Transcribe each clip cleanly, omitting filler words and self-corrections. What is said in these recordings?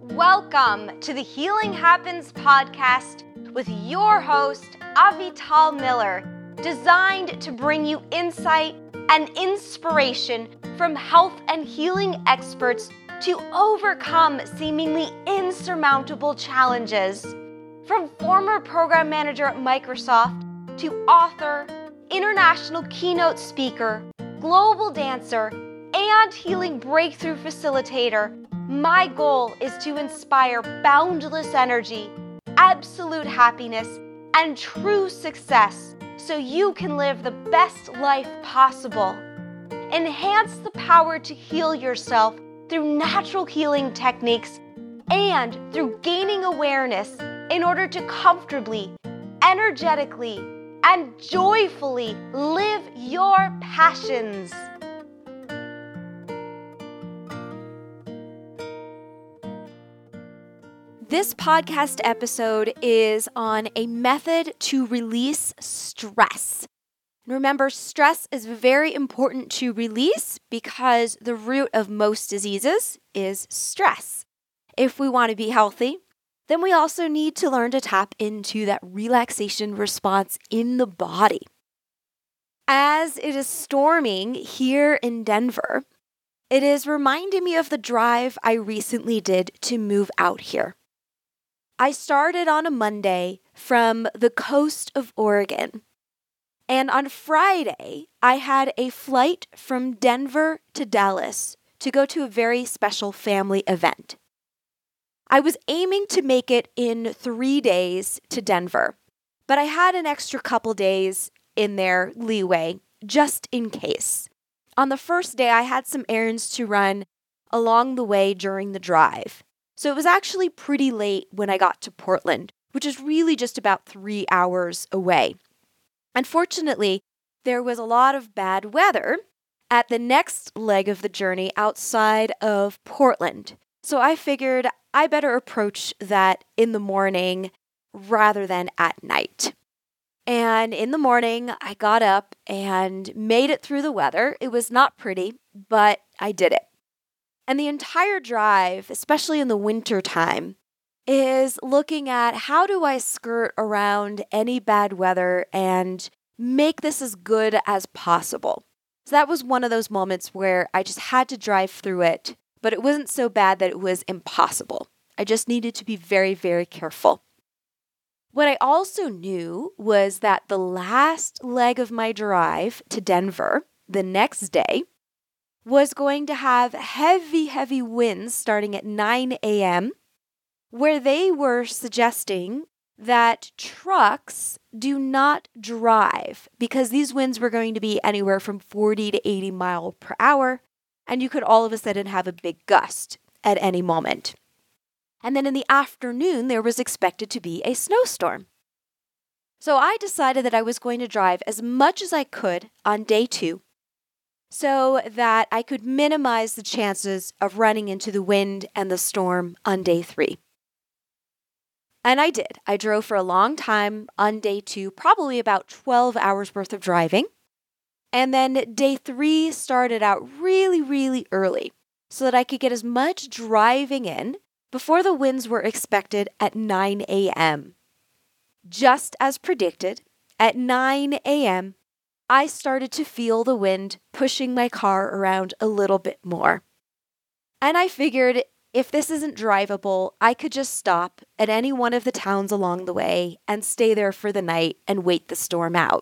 Welcome to the Healing Happens podcast with your host, Avital Miller, designed to bring you insight and inspiration from health and healing experts to overcome seemingly insurmountable challenges. From former program manager at Microsoft to author, international keynote speaker, global dancer, and healing breakthrough facilitator, my goal is to inspire boundless energy, absolute happiness, and true success so you can live the best life possible. Enhance the power to heal yourself through natural healing techniques and through gaining awareness in order to comfortably, energetically, and joyfully live your passions. This podcast episode is on a method to release stress. Remember, stress is very important to release because the root of most diseases is stress. If we want to be healthy, then we also need to learn to tap into that relaxation response in the body. As it is storming here in Denver, it is reminding me of the drive I recently did to move out here. I started on a Monday from the coast of Oregon, and on Friday, I had a flight from Denver to Dallas to go to a very special family event. I was aiming to make it in 3 days to Denver, but I had an extra couple days in there leeway, just in case. On the first day, I had some errands to run along the way during the drive. So it was actually pretty late when I got to Portland, which is really just about 3 hours away. Unfortunately, there was a lot of bad weather at the next leg of the journey outside of Portland. So I figured I better approach that in the morning rather than at night. And in the morning, I got up and made it through the weather. It was not pretty, but I did it. And the entire drive, especially in the winter time, is looking at how do I skirt around any bad weather and make this as good as possible. So that was one of those moments where I just had to drive through it, but it wasn't so bad that it was impossible. I just needed to be very, very careful. What I also knew was that the last leg of my drive to Denver, the next day, was going to have heavy winds starting at 9 a.m., where they were suggesting that trucks do not drive because these winds were going to be anywhere from 40 to 80 miles per hour, and you could all of a sudden have a big gust at any moment. And then in the afternoon, there was expected to be a snowstorm. So I decided that I was going to drive as much as I could on day 2, so that I could minimize the chances of running into the wind and the storm on day 3. And I did. I drove for a long time on day 2, probably about 12 hours worth of driving. And then day 3 started out really early so that I could get as much driving in before the winds were expected at 9 a.m. Just as predicted, at 9 a.m., I started to feel the wind pushing my car around a little bit more. And I figured if this isn't drivable, I could just stop at any one of the towns along the way and stay there for the night and wait the storm out.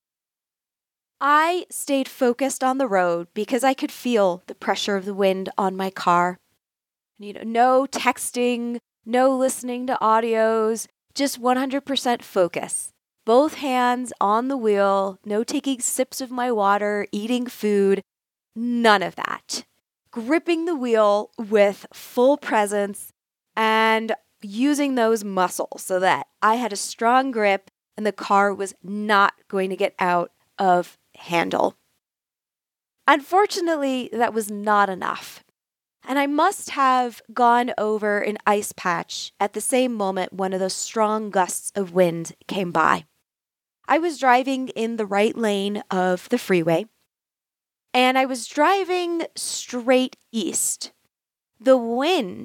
I stayed focused on the road because I could feel the pressure of the wind on my car. No texting, no listening to audios, just 100% focus. Both hands on the wheel, no taking sips of my water, eating food, none of that. Gripping the wheel with full presence and using those muscles so that I had a strong grip and the car was not going to get out of handle. Unfortunately, that was not enough. And I must have gone over an ice patch at the same moment one of those strong gusts of wind came by. I was driving in the right lane of the freeway, and I was driving straight east. The wind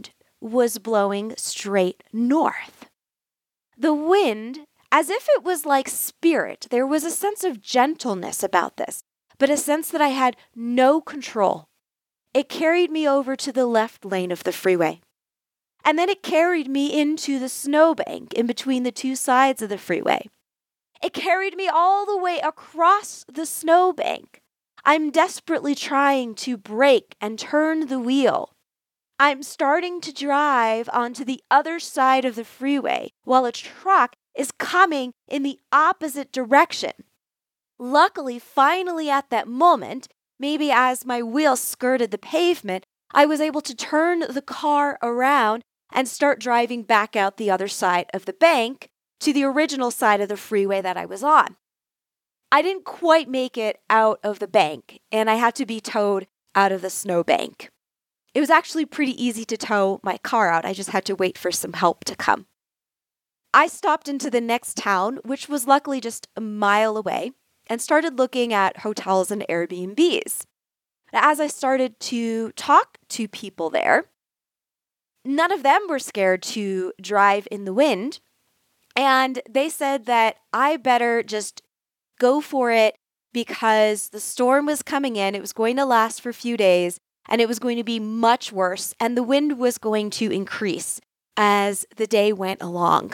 was blowing straight north. The wind, as if it was like spirit, there was a sense of gentleness about this, but a sense that I had no control. It carried me over to the left lane of the freeway. And then it carried me into the snowbank in between the two sides of the freeway. It carried me all the way across the snowbank. I'm desperately trying to brake and turn the wheel. I'm starting to drive onto the other side of the freeway while a truck is coming in the opposite direction. Luckily, finally at that moment, maybe as my wheel skirted the pavement, I was able to turn the car around and start driving back out the other side of the bank to the original side of the freeway that I was on. I didn't quite make it out of the bank, and I had to be towed out of the snowbank. It was actually pretty easy to tow my car out. I just had to wait for some help to come. I stopped into the next town, which was luckily just a mile away, and started looking at hotels and Airbnbs. As I started to talk to people there, none of them were scared to drive in the wind, and they said that I better just go for it because the storm was coming in. It was going to last for a few days, and it was going to be much worse, and the wind was going to increase as the day went along.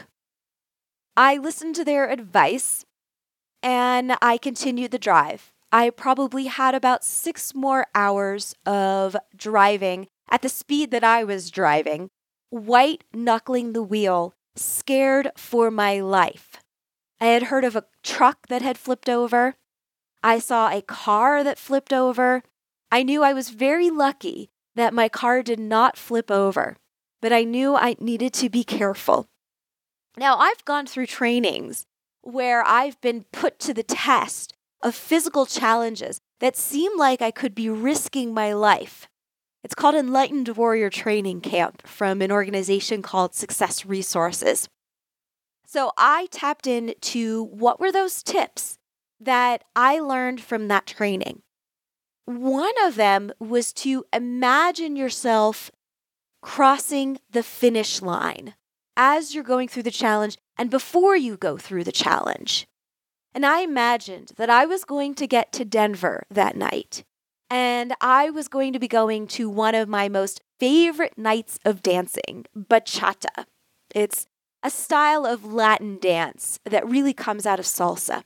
I listened to their advice, and I continued the drive. I probably had about 6 more hours of driving at the speed that I was driving, white-knuckling the wheel, scared for my life. I had heard of a truck that had flipped over. I saw a car that flipped over. I knew I was very lucky that my car did not flip over, but I knew I needed to be careful. Now, I've gone through trainings where I've been put to the test of physical challenges that seem like I could be risking my life. It's called Enlightened Warrior Training Camp from an organization called Success Resources. So I tapped into what were those tips that I learned from that training. One of them was to imagine yourself crossing the finish line as you're going through the challenge and before you go through the challenge. And I imagined that I was going to get to Denver that night, and I was going to be going to one of my most favorite nights of dancing, bachata. It's a style of Latin dance that really comes out of salsa.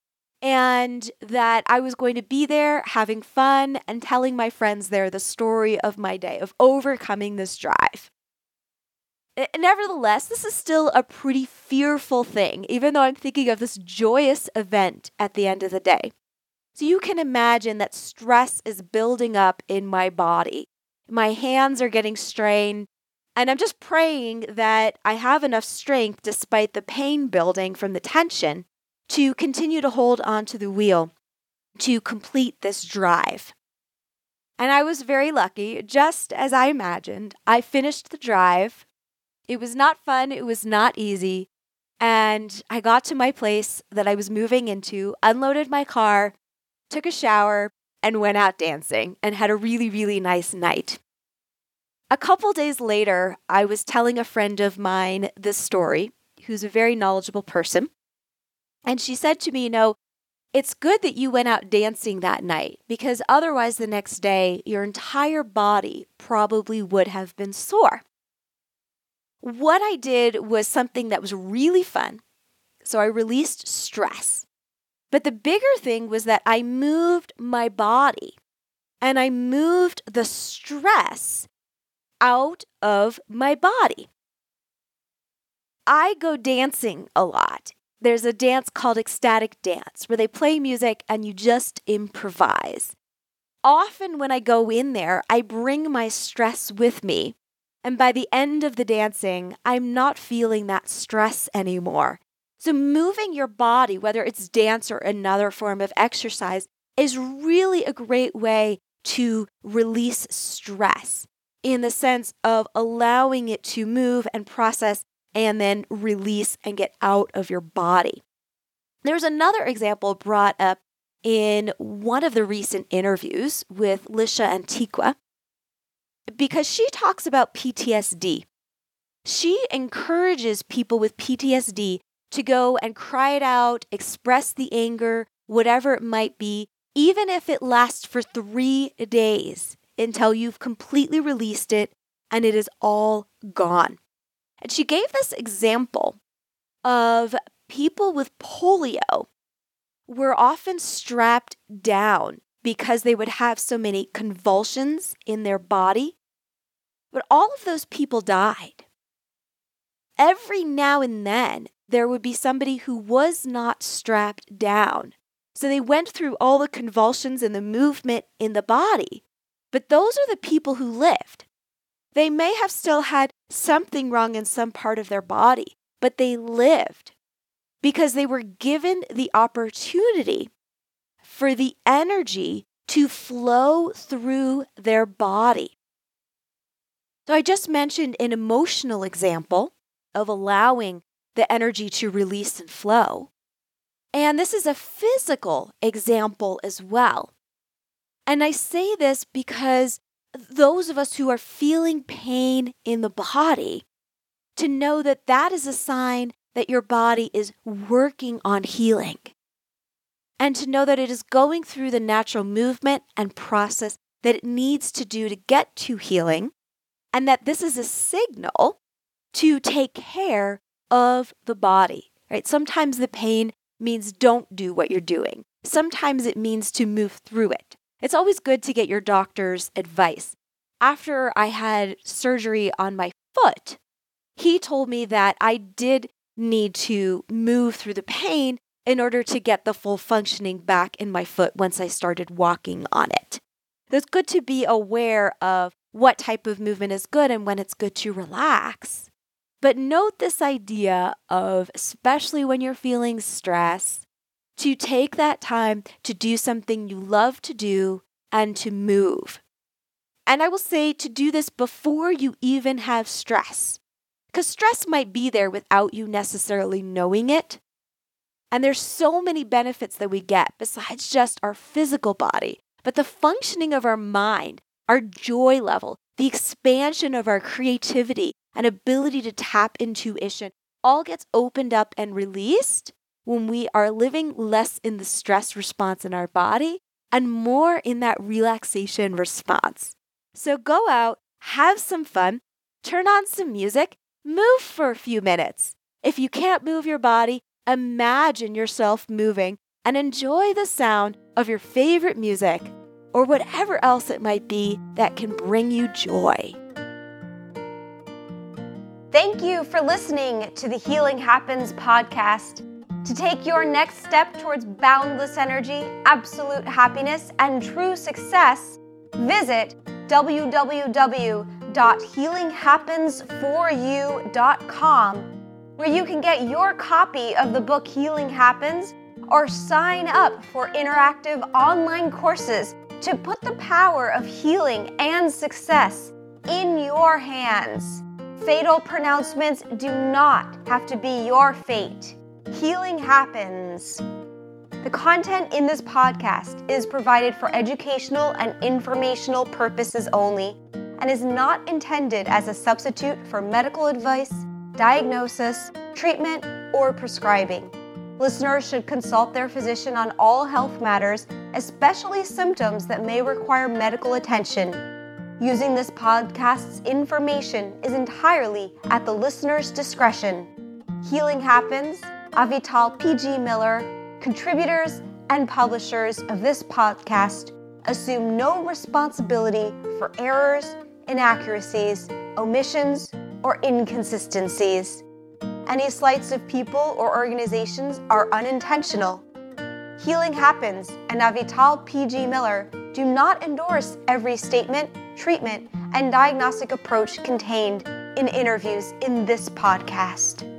And that I was going to be there having fun and telling my friends there the story of my day, of overcoming this drive. Nevertheless, this is still a pretty fearful thing, even though I'm thinking of this joyous event at the end of the day. So you can imagine that stress is building up in my body. My hands are getting strained, and I'm just praying that I have enough strength, despite the pain building from the tension, to continue to hold onto the wheel to complete this drive. And I was very lucky, just as I imagined. I finished the drive. It was not fun, it was not easy, and I got to my place that I was moving into, unloaded my car, took a shower, and went out dancing, and had a really, really nice night. A couple days later, I was telling a friend of mine this story, who's a very knowledgeable person, and she said to me, it's good that you went out dancing that night, because otherwise the next day, your entire body probably would have been sore. What I did was something that was really fun. So I released stress. But the bigger thing was that I moved my body and I moved the stress out of my body. I go dancing a lot. There's a dance called ecstatic dance where they play music and you just improvise. Often when I go in there, I bring my stress with me. And by the end of the dancing, I'm not feeling that stress anymore. So moving your body, whether it's dance or another form of exercise, is really a great way to release stress in the sense of allowing it to move and process and then release and get out of your body. There's another example brought up in one of the recent interviews with Lisha Antiqua. because she talks about PTSD. She encourages people with PTSD to go and cry it out, express the anger, whatever it might be, even if it lasts for 3 days until you've completely released it and it is all gone. And she gave this example of people with polio were often strapped down because they would have so many convulsions in their body. But all of those people died. Every now and then, there would be somebody who was not strapped down. So they went through all the convulsions and the movement in the body. But those are the people who lived. They may have still had something wrong in some part of their body, but they lived because they were given the opportunity for the energy to flow through their body. So I just mentioned an emotional example of allowing the energy to release and flow. And this is a physical example as well. And I say this because those of us who are feeling pain in the body, to know that that is a sign that your body is working on healing. And to know that it is going through the natural movement and process that it needs to do to get to healing, and that this is a signal to take care of the body, right? Sometimes the pain means don't do what you're doing. Sometimes it means to move through it. It's always good to get your doctor's advice. After I had surgery on my foot, he told me that I did need to move through the pain in order to get the full functioning back in my foot once I started walking on it. It's good to be aware of what type of movement is good and when it's good to relax. But note this idea of, especially when you're feeling stress, to take that time to do something you love to do and to move. And I will say to do this before you even have stress, because stress might be there without you necessarily knowing it. And there's so many benefits that we get besides just our physical body, but the functioning of our mind, our joy level, the expansion of our creativity and ability to tap intuition all gets opened up and released when we are living less in the stress response in our body and more in that relaxation response. So go out, have some fun, turn on some music, move for a few minutes. If you can't move your body, imagine yourself moving and enjoy the sound of your favorite music or whatever else it might be that can bring you joy. Thank you for listening to the Healing Happens podcast. To take your next step towards boundless energy, absolute happiness, and true success, visit www.healinghappensforyou.com, where you can get your copy of the book Healing Happens or sign up for interactive online courses to put the power of healing and success in your hands. Fatal pronouncements do not have to be your fate. Healing happens. The content in this podcast is provided for educational and informational purposes only and is not intended as a substitute for medical advice, diagnosis, treatment, or prescribing. Listeners should consult their physician on all health matters, especially symptoms that may require medical attention. Using this podcast's information is entirely at the listener's discretion. Healing Happens, Avital P.G. Miller, contributors and publishers of this podcast assume no responsibility for errors, inaccuracies, omissions, or inconsistencies. Any slights of people or organizations are unintentional. Healing Happens and Avital P.G. Miller do not endorse every statement, treatment, and diagnostic approach contained in interviews in this podcast.